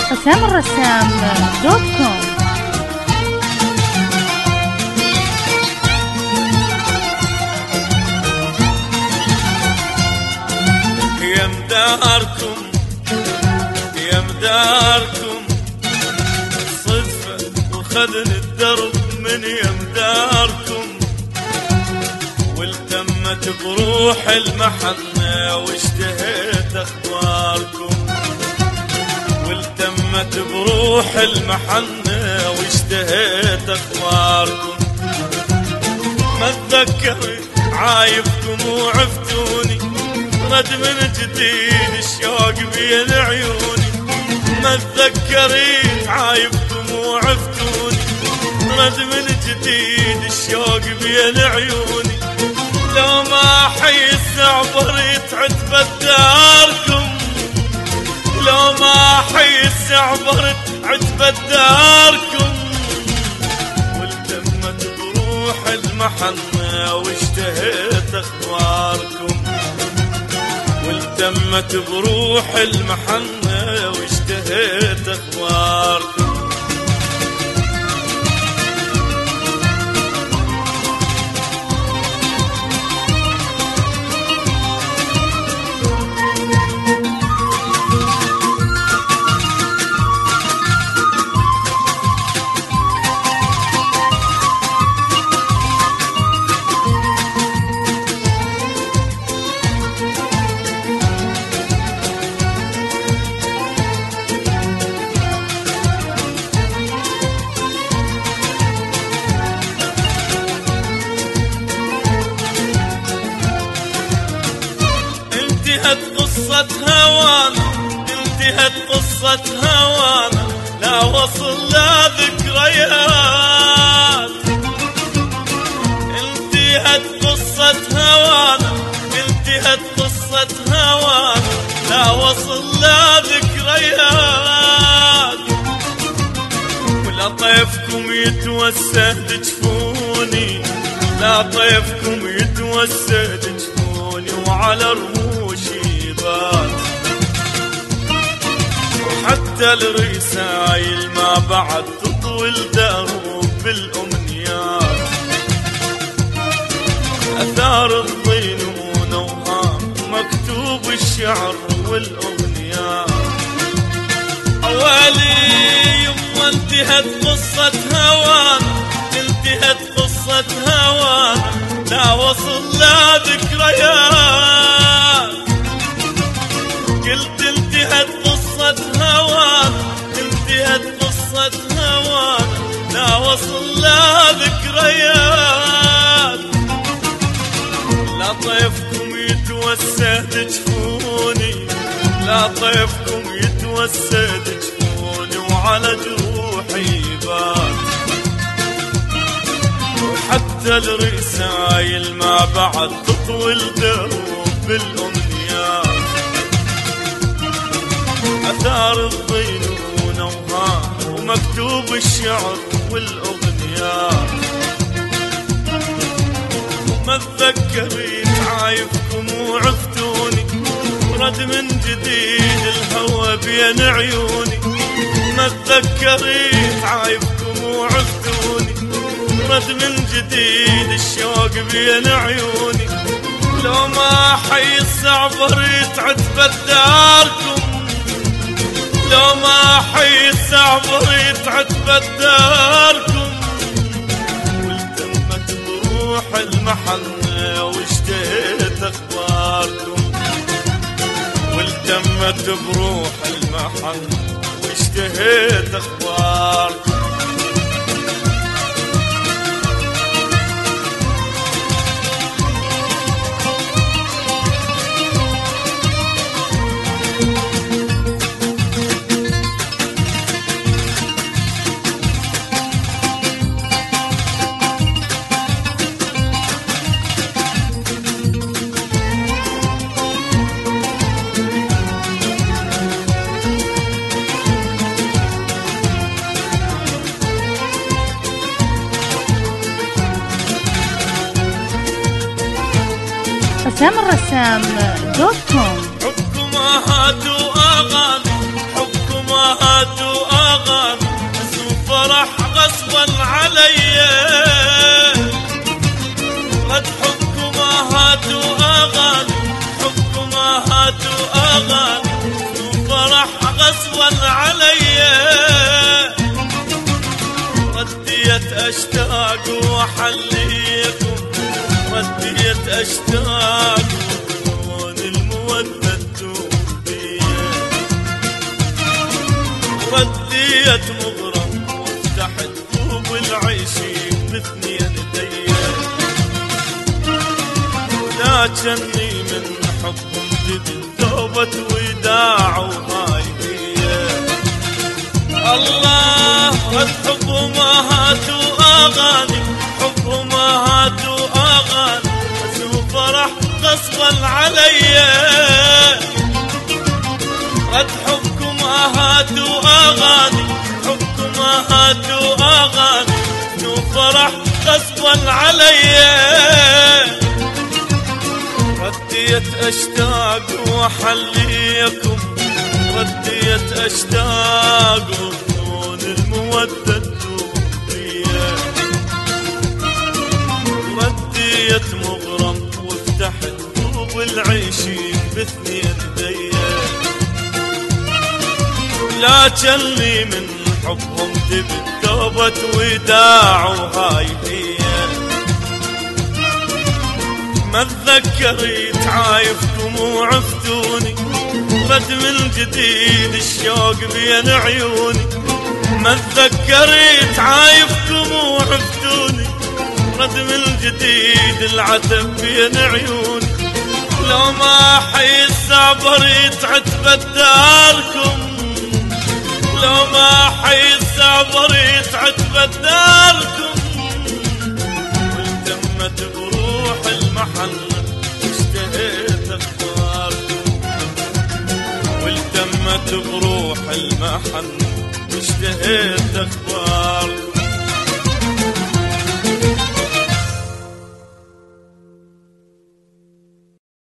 حسامالرسام.com. يا مداركم يا مداركم صدفة وخذني الدرب من يا مداركم، والتمت بروح المحنة واشتهيت اخباركم، والتمت بروح المحنة واشتهيت اخباركم. ما اتذكرت عايبكم وعفتوني، رد من جديد الشوق بين عيوني. ما اتذكرت عايبكم وعفتوني، رد من جديد الشوق بين عيوني. لو ما حيس عبرت عتبة داركم، لو ما حيس عبرت عتبة داركم، والتمت بروح المحنة واشتهيت اخباركم، والتمت بروح المحنة واشتهيت اخباركم. انتهت قصة هوانا، انتهت قصة هوانا، لا وصل لا ذكريات. انتهت قصة هوانا، انتهت قصة هوانا، لا وصل لا ذكريات. ولا طيفكم يتوسد جفوني، لا طيفكم يتوسد جفوني، وعلى رموشي بات. وحتى الرسايل ما بعد تطوي الدروب بالأمنيات، أثار الظنون وهام مكتوب الشعر والأغنيات. أولي يما انتهت قصة هوانا، انتهت قصة هوانا، لا وصل لا ذكريات. قلت انتهت قصة هوانا، انتهت قصة هوانا، لا وصل لا ذكريات. لا طيفكم يتوسد جفوني، لا طيفكم يتوسد جفوني، وعلى جروحي بات. وحتى الرسايل ما بعد تطوي الدروب بالأمنيات، أثار الظنون وهام ومكتوب الشعر والأغنيات. وما تذكرت عايفكم وعفتوني، رد من جديد الهوى بين عيوني. ما تذكرت عايفكم وعفتوني، رد من جديد الشوق بين عيوني. لو ما حيس عبرت عتبة داركم، لو ما حيس عبرت عتبة داركم، والتمت بروح المحنة واشتهيت اخباركم، والتمت بروح المحنة واشتهيت اخباركم. حسامالرسام.com. حبكم هاتوا أغاني، حبكم هاتوا غصبا عليا، رد حبكم هات واغاني، حبكم هات واغاني، وفرح غصبا عليا، رديت اشتاق واحليكم، رديت اشتاق ولون المودة تدوب بيا، رديت مغرم وفتحت بوب العيشين باثنين ايديا، لكني من حبهم جدد توبة وداع وهاي هي. الله رد حبهم هات واغاني، حبهم هات واغاني، وفرح غصبا عليا، رد حبكم هات واغاني، حبكم هات واغاني، وفرح غصبا عليا، رديت اشتاق واحليكم، رديت اشتاق وظنون المودة تدوب بيا، رديت مغرم وفتحت بوب العيشين باثنين ايديا، لكني من حبهم تبت توبة وداع وهاي هي. ما تذكرت عايفكم وعفتوني، رد من جديد الشوق بين عيوني، ما تذكرت عايفكم وعفتوني، رد من جديد العتب بين عيوني، لو ما حيس عبرت عتبة داركم، لو ما حيس عبرت عتبة داركم، والتمت بروح المحل اشتهيت اخباركم، والتمت بروح المحل اشتهيت اخباركم.